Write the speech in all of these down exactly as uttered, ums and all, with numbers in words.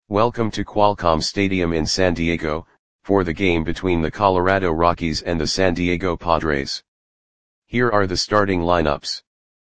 Welcome to Qualcomm Stadium in San Diego, for the game between the Colorado Rockies and the San Diego Padres. Here are the starting lineups.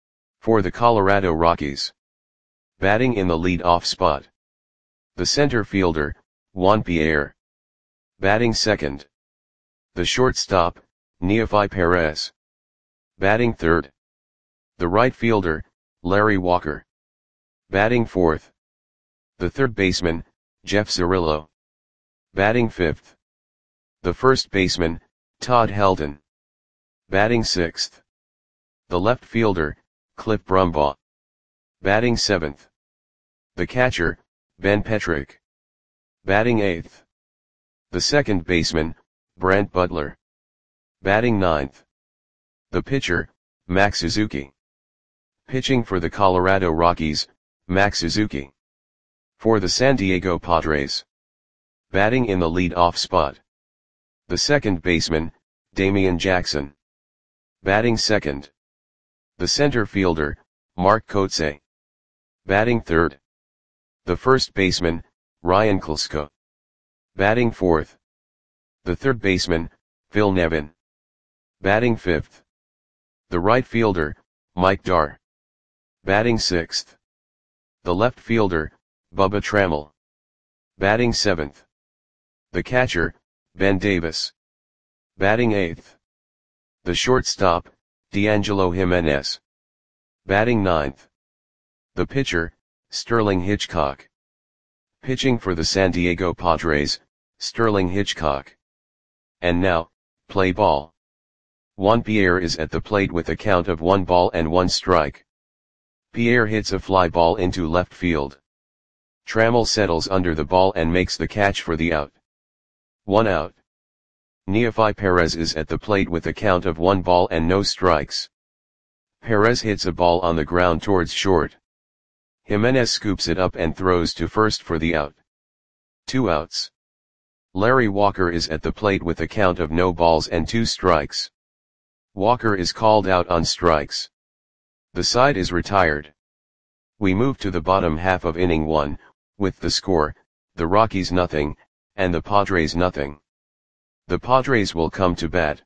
For the Colorado Rockies. Batting in the lead-off spot. The center fielder, Juan Pierre. Batting second. The shortstop, Neofi Perez. Batting third. The right fielder, Larry Walker. Batting fourth. The third baseman, Jeff Cirillo. Batting fifth. The first baseman, Todd Helton. Batting sixth. The left fielder, Cliff Brumbaugh. Batting seventh. The catcher, Ben Petrick. Batting eighth. The second baseman, Brent Butler. Batting ninth. The pitcher, Max Suzuki. Pitching for the Colorado Rockies, Max Suzuki. For the San Diego Padres. Batting in the lead-off spot. The second baseman, Damian Jackson. Batting second. The center fielder, Mark Kotsay. Batting third. The first baseman, Ryan Klesko. Batting fourth. The third baseman, Phil Nevin. Batting fifth. The right fielder, Mike Dar. Batting sixth. The left fielder, Bubba Trammell. Batting seventh. The catcher, Ben Davis. Batting eighth. The shortstop, D'Angelo Jimenez. Batting ninth. The pitcher, Sterling Hitchcock. Pitching for the San Diego Padres, Sterling Hitchcock. And now, play ball. Juan Pierre is at the plate with a count of one ball and one strike. Pierre hits a fly ball into left field. Trammell settles under the ball and makes the catch for the out. One out. Neofi Perez is at the plate with a count of one ball and no strikes. Perez hits a ball on the ground towards short. Jimenez scoops it up and throws to first for the out. Two outs. Larry Walker is at the plate with a count of no balls and two strikes. Walker is called out on strikes. The side is retired. We move to the bottom half of inning one, with the score, the Rockies nothing, and the Padres nothing. The Padres will come to bat.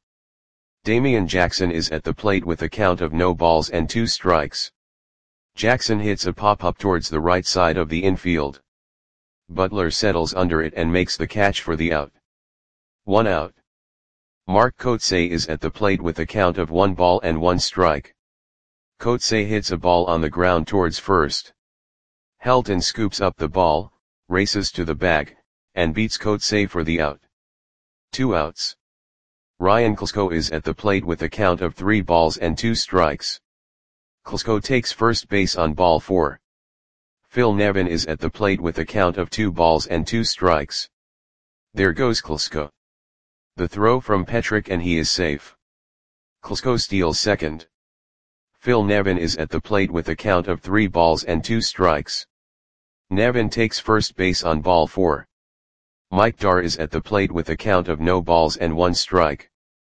Damian Jackson is at the plate with a count of no balls and two strikes. Jackson hits a pop-up towards the right side of the infield. Butler settles under it and makes the catch for the out. One out. Mark Kotsay is at the plate with a count of one ball and one strike. Kotsay hits a ball on the ground towards first. Helton scoops up the ball, races to the bag, and beats Kotsay for the out. Two outs. Ryan Klesko is at the plate with a count of three balls and two strikes. Klesko takes first base on ball four. Phil Nevin is at the plate with a count of two balls and two strikes. There goes Klesko. The throw from Petrick and he is safe. Klesko steals second. Phil Nevin is at the plate with a count of three balls and two strikes. Nevin takes first base on ball four. Mike Dar is at the plate with a count of no balls and one strike.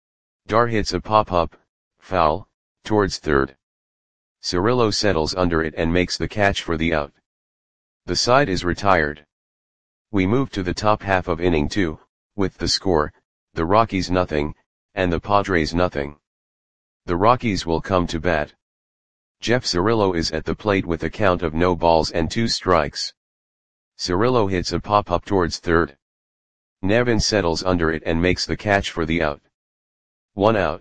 Dar hits a pop-up, foul, towards third. Cirillo settles under it and makes the catch for the out. The side is retired. We move to the top half of inning two, with the score, the Rockies nothing, and the Padres nothing. The Rockies will come to bat. Jeff Cirillo is at the plate with a count of no balls and two strikes. Cirillo hits a pop-up towards third. Nevin settles under it and makes the catch for the out. One out.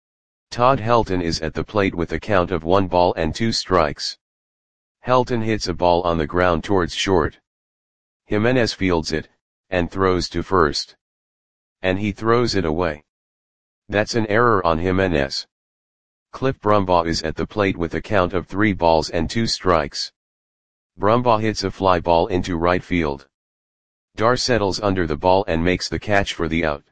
Todd Helton is at the plate with a count of one ball and two strikes. Helton hits a ball on the ground towards short. Jimenez fields it, and throws to first. And he throws it away. That's an error on Jimenez. Cliff Brumbaugh is at the plate with a count of three balls and two strikes. Brumbaugh hits a fly ball into right field. Dar settles under the ball and makes the catch for the out.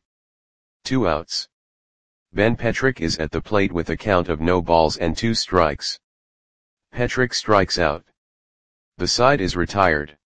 Two outs. Ben Petrick is at the plate with a count of no balls and two strikes. Petrick strikes out. The side is retired.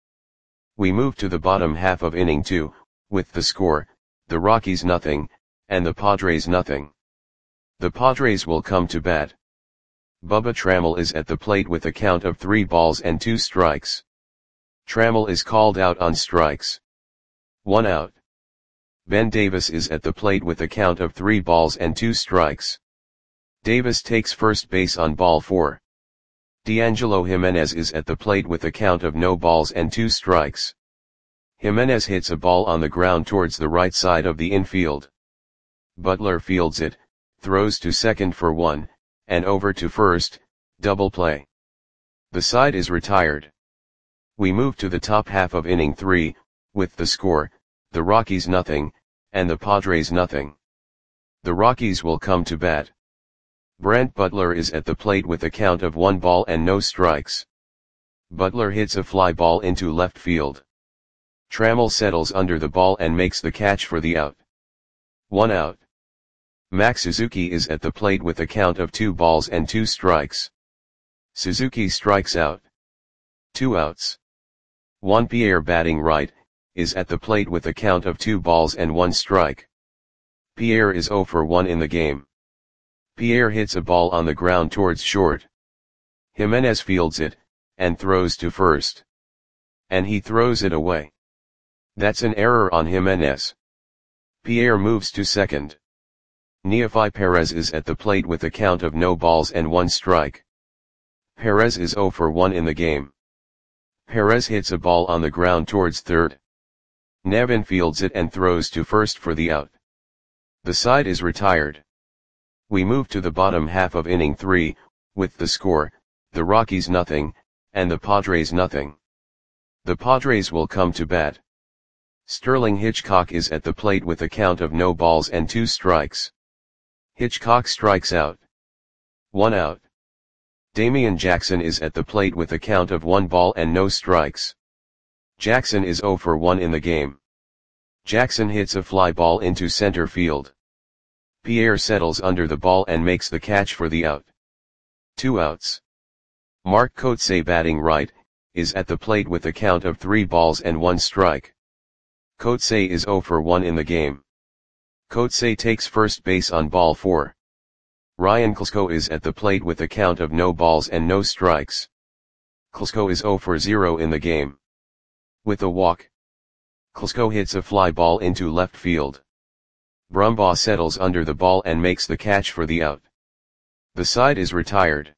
We move to the bottom half of inning two, with the score, the Rockies nothing, and the Padres nothing. The Padres will come to bat. Bubba Trammell is at the plate with a count of three balls and two strikes. Trammell is called out on strikes. One out. Ben Davis is at the plate with a count of three balls and two strikes. Davis takes first base on ball four. D'Angelo Jimenez is at the plate with a count of no balls and two strikes. Jimenez hits a ball on the ground towards the right side of the infield. Butler fields it, throws to second for one, and over to first, double play. The side is retired. We move to the top half of inning three, with the score, the Rockies nothing, and the Padres nothing. The Rockies will come to bat. Brent Butler is at the plate with a count of one ball and no strikes. Butler hits a fly ball into left field. Trammell settles under the ball and makes the catch for the out. One out. Max Suzuki is at the plate with a count of two balls and two strikes. Suzuki strikes out. Two outs. Juan Pierre, batting right, is at the plate with a count of two balls and one strike. Pierre is zero for one in the game. Pierre hits a ball on the ground towards short. Jimenez fields it, and throws to first. And he throws it away. That's an error on Jimenez. Pierre moves to second. Neofi Perez is at the plate with a count of no balls and one strike. Perez is zero for one in the game. Perez hits a ball on the ground towards third. Nevin fields it and throws to first for the out. The side is retired. We move to the bottom half of inning three, with the score, the Rockies nothing, and the Padres nothing. The Padres will come to bat. Sterling Hitchcock is at the plate with a count of no balls and two strikes. Hitchcock strikes out. One out. Damian Jackson is at the plate with a count of one ball and no strikes. Jackson is zero for one in the game. Jackson hits a fly ball into center field. Pierre settles under the ball and makes the catch for the out. Two outs. Mark Kotsay, batting right, is at the plate with a count of three balls and one strike. Kotsay is zero for one in the game. Kotsay takes first base on ball four. Ryan Klesko is at the plate with a count of no balls and no strikes. Klesko is zero for zero in the game. With a walk, Klesko hits a fly ball into left field. Brumbaugh settles under the ball and makes the catch for the out. The side is retired.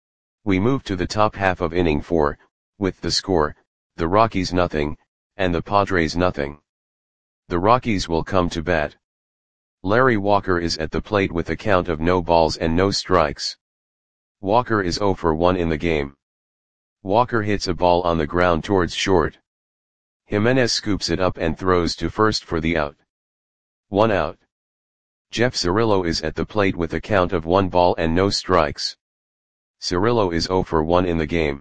We move to the top half of inning four, with the score, the Rockies nothing, and the Padres nothing. The Rockies will come to bat. Larry Walker is at the plate with a count of no balls and no strikes. Walker is zero for one in the game. Walker hits a ball on the ground towards short. Jimenez scoops it up and throws to first for the out. One out. Jeff Cirillo is at the plate with a count of one ball and no strikes. Cirillo is zero for one in the game.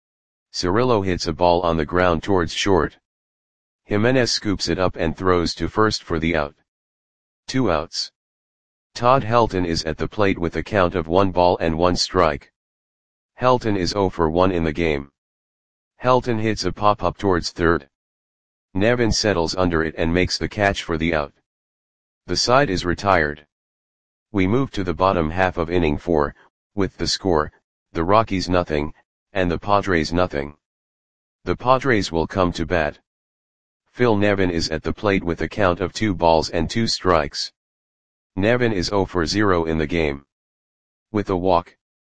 Cirillo hits a ball on the ground towards short. Jimenez scoops it up and throws to first for the out. Two outs. Todd Helton is at the plate with a count of one ball and one strike. Helton is zero for one in the game. Helton hits a pop-up towards third. Nevin settles under it and makes the catch for the out. The side is retired. We move to the bottom half of inning four, with the score, the Rockies nothing, and the Padres nothing. The Padres will come to bat. Phil Nevin is at the plate with a count of two balls and two strikes. Nevin is zero for zero in the game. With a walk,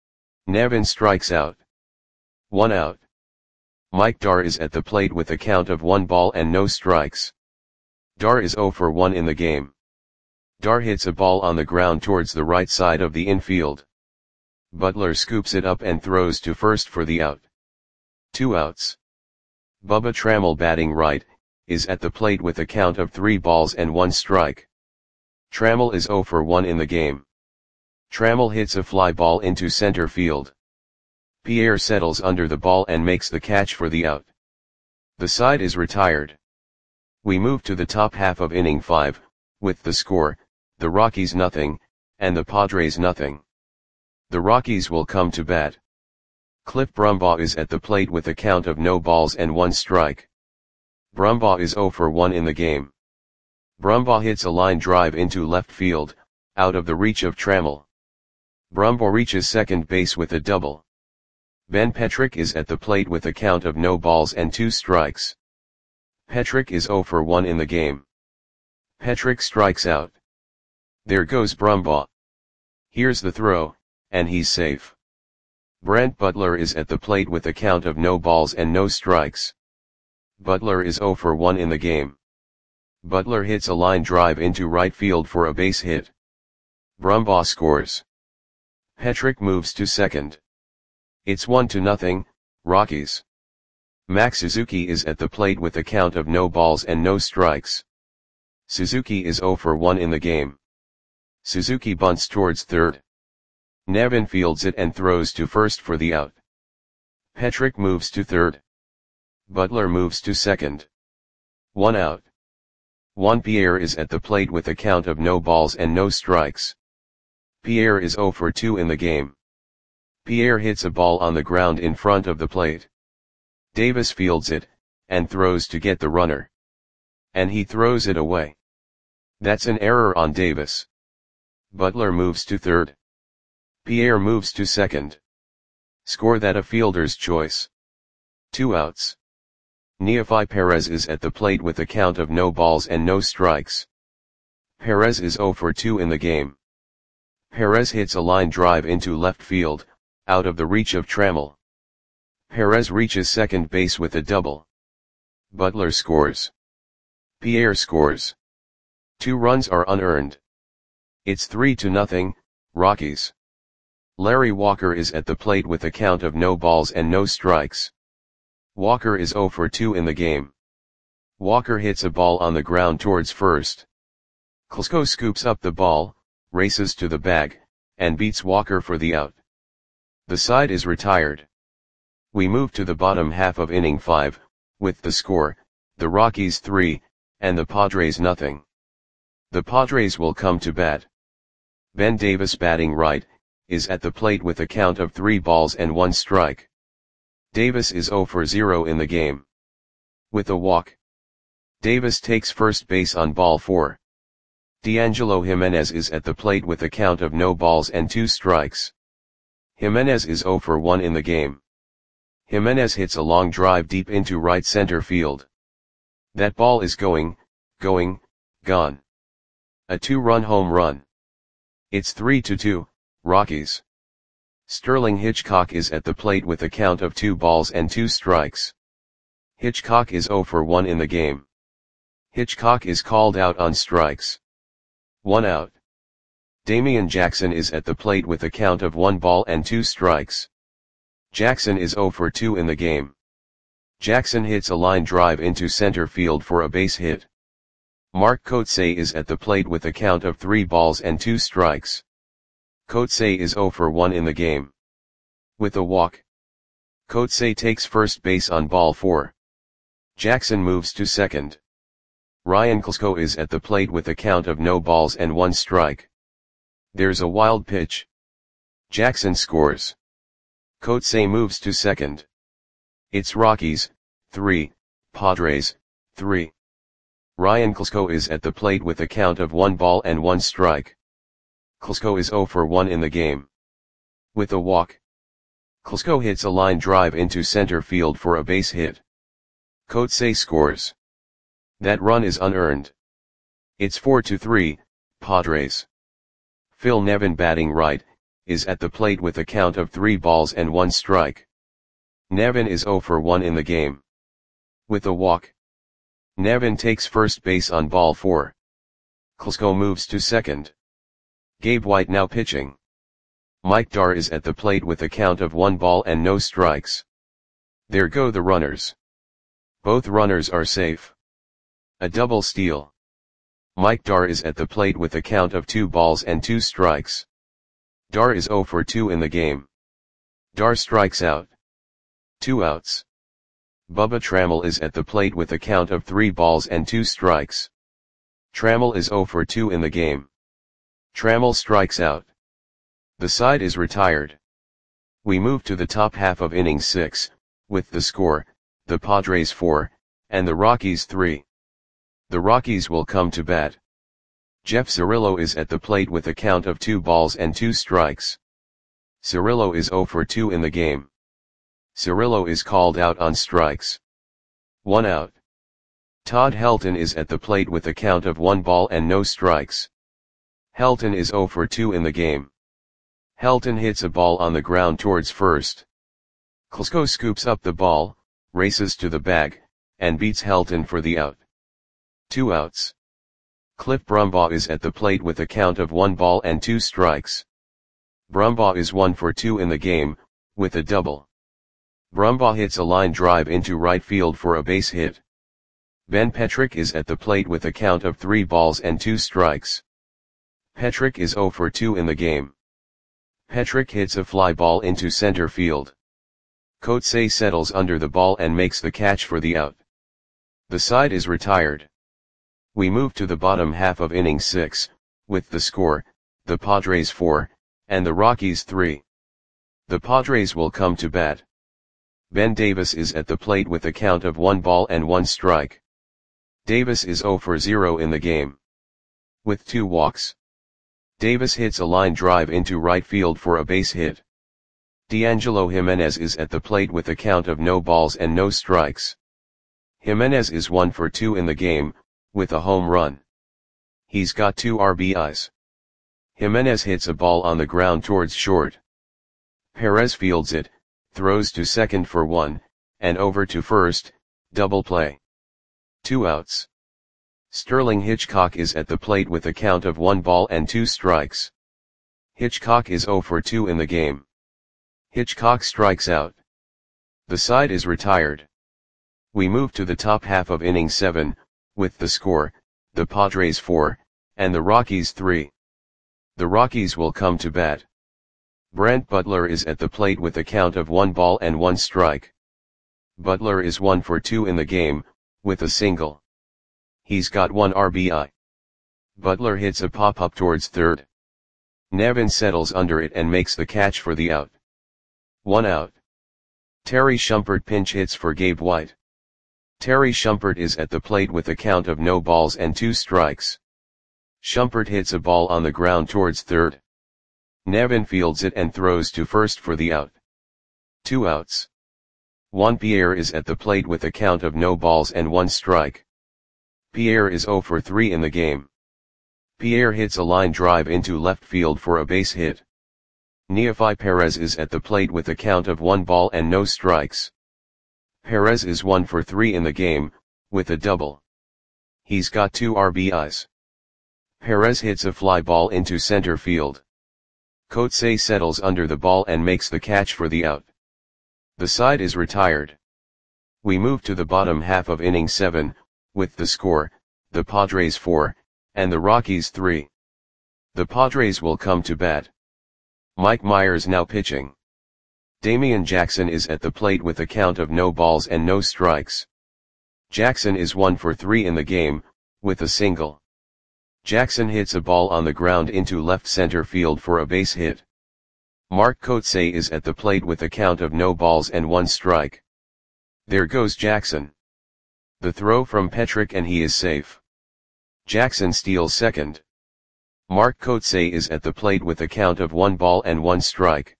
Nevin strikes out. One out. Mike Dar is at the plate with a count of one ball and no strikes. Dar is zero for one in the game. Dar hits a ball on the ground towards the right side of the infield. Butler scoops it up and throws to first for the out. Two outs. Bubba Trammell, batting right, is at the plate with a count of three balls and one strike. Trammell is zero for one in the game. Trammell hits a fly ball into center field. Pierre settles under the ball and makes the catch for the out. The side is retired. We move to the top half of inning five, with the score, the Rockies nothing, and the Padres nothing. The Rockies will come to bat. Cliff Brumbaugh is at the plate with a count of no balls and one strike. Brumbaugh is zero for one in the game. Brumbaugh hits a line drive into left field, out of the reach of Trammell. Brumbaugh reaches second base with a double. Ben Petrick is at the plate with a count of no balls and two strikes. Petrick is zero for one in the game. Petrick strikes out. There goes Brumbaugh. Here's the throw, and he's safe. Brent Butler is at the plate with a count of no balls and no strikes. Butler is zero for one in the game. Butler hits a line drive into right field for a base hit. Brumbaugh scores. Petrick moves to second. It's one to nothing, Rockies. Max Suzuki is at the plate with a count of no balls and no strikes. Suzuki is zero for one in the game. Suzuki bunts towards third. Nevin fields it and throws to first for the out. Petrick moves to third. Butler moves to second. One out. Juan Pierre is at the plate with a count of no balls and no strikes. Pierre is zero for two in the game. Pierre hits a ball on the ground in front of the plate. Davis fields it, and throws to get the runner. And he throws it away. That's an error on Davis. Butler moves to third. Pierre moves to second. Score that a fielder's choice. Two outs. Neofi Perez is at the plate with a count of no balls and no strikes. Perez is zero for two in the game. Perez hits a line drive into left field, out of the reach of Trammell. Perez reaches second base with a double. Butler scores. Pierre scores. Two runs are unearned. It's three to nothing, Rockies. Larry Walker is at the plate with a count of no balls and no strikes. Walker is zero for two in the game. Walker hits a ball on the ground towards first. Klesko scoops up the ball, races to the bag, and beats Walker for the out. The side is retired. We move to the bottom half of inning five, with the score, the Rockies three, and the Padres nothing. The Padres will come to bat. Ben Davis, batting right, is at the plate with a count of three balls and one strike. Davis is zero for zero in the game. With a walk. Davis takes first base on ball four. D'Angelo Jimenez is at the plate with a count of no balls and two strikes. Jimenez is zero for one in the game. Jimenez hits a long drive deep into right center field. That ball is going, going, gone. A two-run home run. It's three to two, Rockies. Sterling Hitchcock is at the plate with a count of two balls and two strikes. Hitchcock is zero for one in the game. Hitchcock is called out on strikes. One out. Damian Jackson is at the plate with a count of one ball and two strikes. Jackson is zero for two in the game. Jackson hits a line drive into center field for a base hit. Mark Kotsay is at the plate with a count of three balls and two strikes. Kotsay is zero for one in the game. With a walk. Kotsay takes first base on ball four. Jackson moves to second. Ryan Klesko is at the plate with a count of no balls and one strike. There's a wild pitch. Jackson scores. Kotsay moves to second. It's Rockies, three, Padres, three. Ryan Klesko is at the plate with a count of one ball and one strike. Klesko is zero for one in the game. With a walk. Klesko hits a line drive into center field for a base hit. Kotsay scores. That run is unearned. It's four to three, Padres. Phil Nevin, batting right, is at the plate with a count of three balls and one strike. Nevin is zero for one in the game. With a walk. Nevin takes first base on ball four. Klesko moves to second. Gabe White now pitching. Mike Dar is at the plate with a count of one ball and no strikes. There go the runners. Both runners are safe. A double steal. Mike Dar is at the plate with a count of two balls and two strikes. Dar is zero for two in the game. Dar strikes out. Two outs. Bubba Trammell is at the plate with a count of three balls and two strikes. Trammell is zero for two in the game. Trammell strikes out. The side is retired. We move to the top half of inning six, with the score, the Padres four, and the Rockies three. The Rockies will come to bat. Jeff Cirillo is at the plate with a count of two balls and two strikes. Cirillo is zero for two in the game. Cirillo is called out on strikes. One out. Todd Helton is at the plate with a count of one ball and no strikes. Helton is zero for two in the game. Helton hits a ball on the ground towards first. Klesko scoops up the ball, races to the bag, and beats Helton for the out. Two outs. Cliff Brumbaugh is at the plate with a count of one ball and two strikes. Brumbaugh is one for two in the game, with a double. Brumbaugh hits a line drive into right field for a base hit. Ben Petrick is at the plate with a count of three balls and two strikes. Petrick is zero for two in the game. Petrick hits a fly ball into center field. Kotsay settles under the ball and makes the catch for the out. The side is retired. We move to the bottom half of inning six, with the score, the Padres four, and the Rockies three. The Padres will come to bat. Ben Davis is at the plate with a count of one ball and one strike. Davis is zero for zero in the game. With two walks. Davis hits a line drive into right field for a base hit. D'Angelo Jimenez is at the plate with a count of no balls and no strikes. Jimenez is one for two in the game, with a home run. He's got two R B Is. Jimenez hits a ball on the ground towards short. Perez fields it, throws to second for one, and over to first, double play. Two outs. Sterling Hitchcock is at the plate with a count of one ball and two strikes. Hitchcock is zero for two in the game. Hitchcock strikes out. The side is retired. We move to the top half of inning seven, with the score, the Padres four, and the Rockies three. The Rockies will come to bat. Brent Butler is at the plate with a count of one ball and one strike. Butler is one for two in the game, with a single. He's got one R B I. Butler hits a pop-up towards third. Nevin settles under it and makes the catch for the out. One out. Terry Shumpert pinch hits for Gabe White. Terry Shumpert is at the plate with a count of no balls and two strikes. Shumpert hits a ball on the ground towards third. Nevin fields it and throws to first for the out. Two outs. Juan Pierre is at the plate with a count of no balls and one strike. Pierre is zero for three in the game. Pierre hits a line drive into left field for a base hit. Neofi Perez is at the plate with a count of one ball and no strikes. Perez is one for three in the game, with a double. He's got two R B Is. Perez hits a fly ball into center field. Kotsay settles under the ball and makes the catch for the out. The side is retired. We move to the bottom half of inning seven, with the score, the Padres four, and the Rockies three. The Padres will come to bat. Mike Myers now pitching. Damian Jackson is at the plate with a count of no balls and no strikes. Jackson is one for three in the game, with a single. Jackson hits a ball on the ground into left center field for a base hit. Mark Kotsay is at the plate with a count of no balls and one strike. There goes Jackson. The throw from Petrick and he is safe. Jackson steals second. Mark Kotsay is at the plate with a count of one ball and one strike.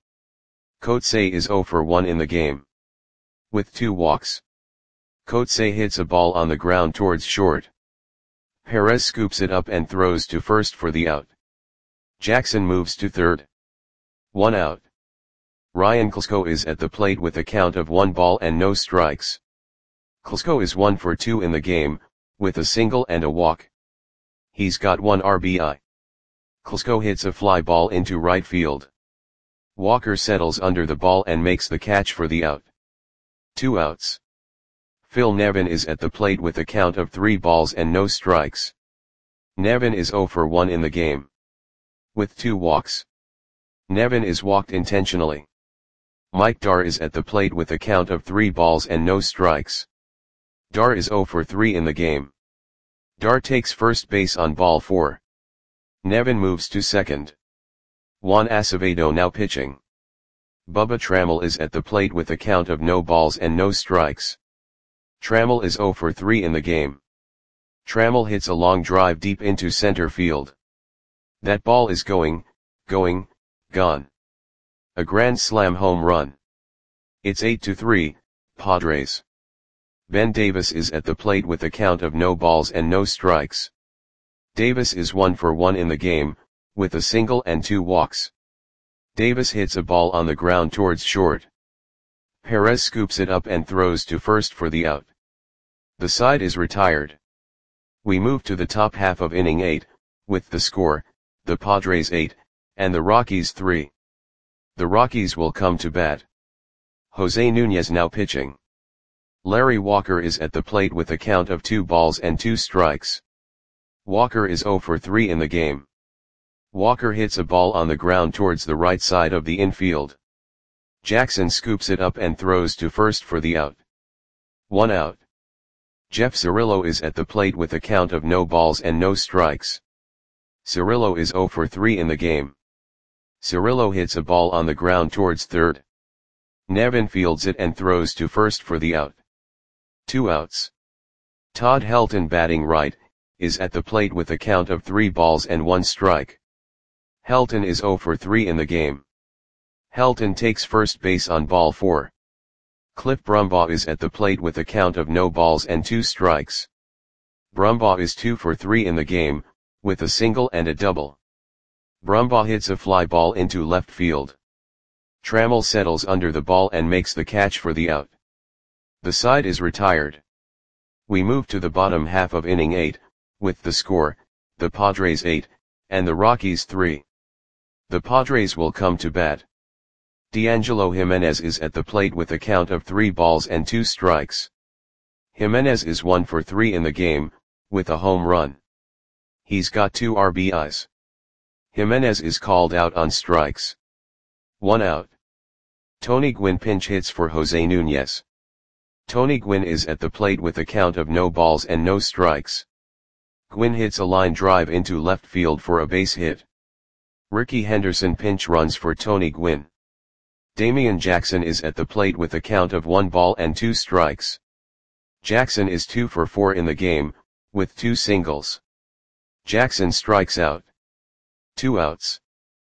Kotsay is zero for one in the game. With two walks. Kotsay hits a ball on the ground towards short. Perez scoops it up and throws to first for the out. Jackson moves to third. One out. Ryan Klesko is at the plate with a count of one ball and no strikes. Klesko is one for two in the game, with a single and a walk. He's got one R B I. Klesko hits a fly ball into right field. Walker settles under the ball and makes the catch for the out. Two outs. Phil Nevin is at the plate with a count of three balls and no strikes. Nevin is zero for one in the game. With two walks. Nevin is walked intentionally. Mike Dar is at the plate with a count of three balls and no strikes. Dar is zero for three in the game. Dar takes first base on ball four. Nevin moves to second. Juan Acevedo now pitching. Bubba Trammell is at the plate with a count of no balls and no strikes. Trammell is zero for three in the game. Trammell hits a long drive deep into center field. That ball is going, going, gone. A grand slam home run. It's eight to three, Padres. Ben Davis is at the plate with a count of no balls and no strikes. Davis is one for one in the game, with a single and two walks. Davis hits a ball on the ground towards short. Perez scoops it up and throws to first for the out. The side is retired. We move to the top half of inning eight, with the score, the Padres eight, and the Rockies three. The Rockies will come to bat. Jose Nunez now pitching. Larry Walker is at the plate with a count of two balls and two strikes. Walker is zero for three in the game. Walker hits a ball on the ground towards the right side of the infield. Jackson scoops it up and throws to first for the out. One out. Jeff Cirillo is at the plate with a count of no balls and no strikes. Cirillo is zero for three in the game. Cirillo hits a ball on the ground towards third. Nevin fields it and throws to first for the out. Two outs. Todd Helton, batting right, is at the plate with a count of three balls and one strike. Helton is zero for three in the game. Helton takes first base on ball four. Cliff Brumbaugh is at the plate with a count of no balls and two strikes. Brumbaugh is two for three in the game, with a single and a double. Brumbaugh hits a fly ball into left field. Trammell settles under the ball and makes the catch for the out. The side is retired. We move to the bottom half of inning eight, with the score, the Padres eight, and the Rockies three. The Padres will come to bat. D'Angelo Jimenez is at the plate with a count of three balls and two strikes. Jimenez is one for three in the game, with a home run. He's got two R B Is. Jimenez is called out on strikes. One out. Tony Gwynn pinch hits for Jose Nunez. Tony Gwynn is at the plate with a count of no balls and no strikes. Gwynn hits a line drive into left field for a base hit. Ricky Henderson pinch runs for Tony Gwynn. Damian Jackson is at the plate with a count of one ball and two strikes. Jackson is two for four in the game, with two singles. Jackson strikes out. Two outs.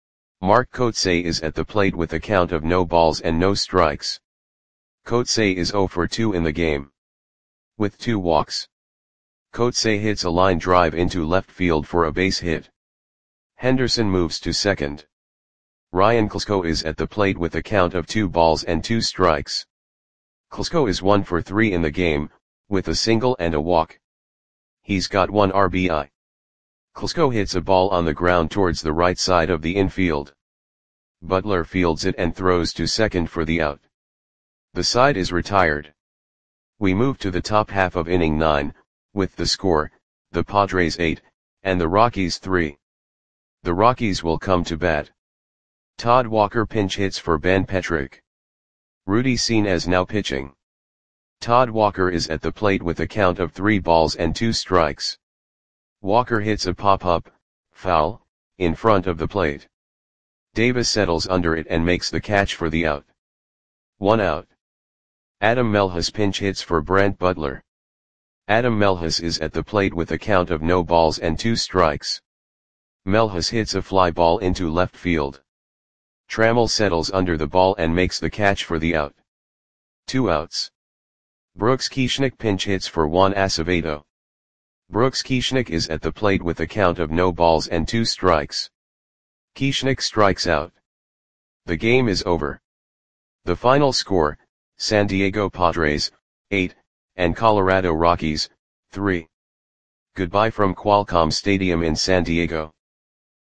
Mark Kotsay is at the plate with a count of no balls and no strikes. Kotsay is zero for two in the game. With two walks. Kotsay hits a line drive into left field for a base hit. Henderson moves to second. Ryan Klesko is at the plate with a count of two balls and two strikes. Klesko is one for three in the game, with a single and a walk. He's got one R B I. Klesko hits a ball on the ground towards the right side of the infield. Butler fields it and throws to second for the out. The side is retired. We move to the top half of inning nine, with the score, the Padres eight, and the Rockies three. The Rockies will come to bat. Todd Walker pinch hits for Ben Petrick. Rudy Senes now pitching. Todd Walker is at the plate with a count of three balls and two strikes. Walker hits a pop-up, foul, in front of the plate. Davis settles under it and makes the catch for the out. One out. Adam Melhus pinch hits for Brent Butler. Adam Melhus is at the plate with a count of no balls and two strikes. Melhus hits a fly ball into left field. Trammell settles under the ball and makes the catch for the out. Two outs. Brooks Kieschnick pinch hits for Juan Acevedo. Brooks Kieschnick is at the plate with a count of no balls and two strikes. Kieschnick strikes out. The game is over. The final score, San Diego Padres, eight, and Colorado Rockies, three. Goodbye from Qualcomm Stadium in San Diego.